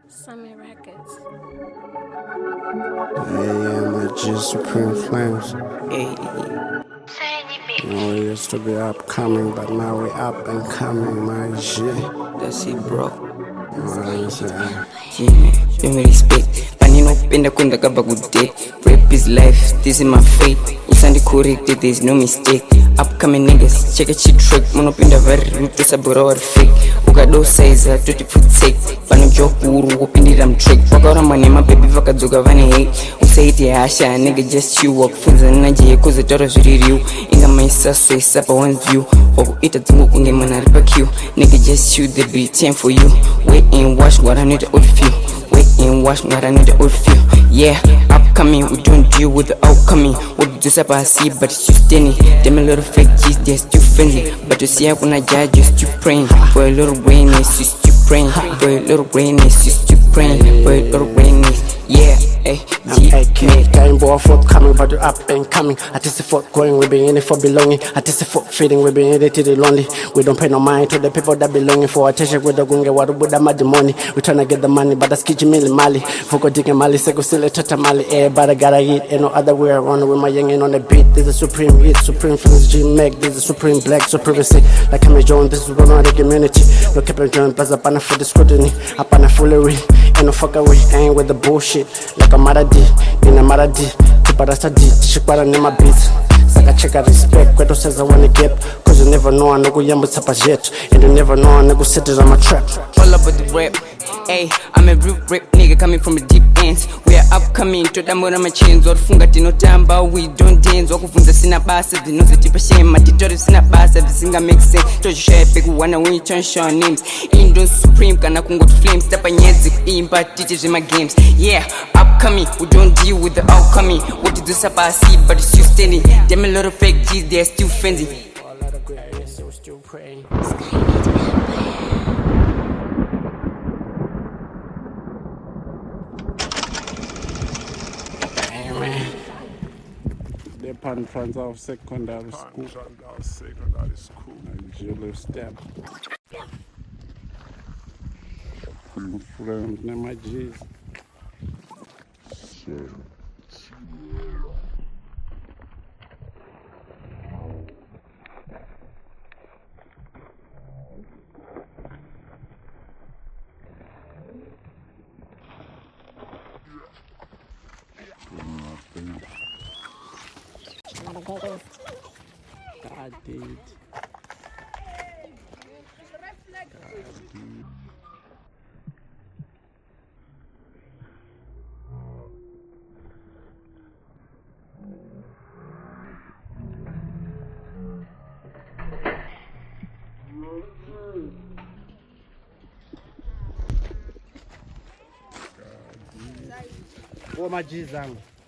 Summit Records. Yeah, my G Supreme Flames. Hey, You know, we used to be upcoming, but now we up and coming, my G. that's it, bro. You know what I'm saying? Yeah, give me respect. Paninopenda kwenda kaba good day. Rap is life, this is my fate. Isandi correct, there is no mistake. Upcoming niggas, check a cheat trick. Monopenda very rude, to sabura or fake. Ukado size, 20 foot sake. Pano joke uru, upindi ram trick. Wakora manema baby vakazuga vani hate. Usaiti hasha, nigga just you walk. Funza naji, cause the daughter's really you. Inga maisa, so it's up a one view. Waku ita tungu kunge mana ripa Q. Nigga just shoot the beat, time for you. Wait and watch what I need to old feel. Wait and watch what I need to old feel. Yeah, upcoming, we don't deal with the outcoming. What you just about see, but it's just any. Them a little fake G's, they're still friendly. But you see, I wanna judge, you're still praying. For a little greenness, you're still praying. For a little greenness, you're still praying. For a little greenness, yeah. Hey, I'm AK, time boy forthcoming, but you're up and coming. Artistic forth going, we be in it for belonging. Artistic forth feeding, we be in it to the lonely. We don't pay no mind to the people that belonging for attention with the gunge, what with the mad money. We tryna get the money, but that's kitchen milli mali. Foko digging mali, seko sile tata mali. But I gotta eat, ain't no other way around with my youngin' on the beat. This is Supreme Hit, Supreme Friends, G-Meg. This is Supreme Black, Supremacy. Like I'm a Jones, this is one of the community. No keep it joint, pass up on for the scrutiny. Up on a foolery, ain't no fuckery, ain't with the bullshit. Like a maradi, in a maradi, Tiparasa D, Shikwara Nema beats. Saka checka respect, Kweto says I wanna get. Cause you never know, I know yambo tapa jet. And you never know, I know set it on my trap. all about the rap. Hey, I'm a real rap nigga coming from the deep ends. We are upcoming, to the more my chains. Or funga tino tamba, we don't dance. Wakufunza sina basa, the nose tipa shame. Matitore sina basa, the singer makes sense. Toji share pick wanna win, show names. Indo Supreme, kana kungo to flames. Tapa nyezi, imba, teachers in my games. Yeah, upcoming, we don't deal with the outcoming. What you do sapa see, but it's still standing. Them a lot of fake G's, they're still friendly. A lot of greatness, so still praying. The Pan Transal Secondary School. Julius Step. Friends, name my G's. God did. Oh, my G's zangu.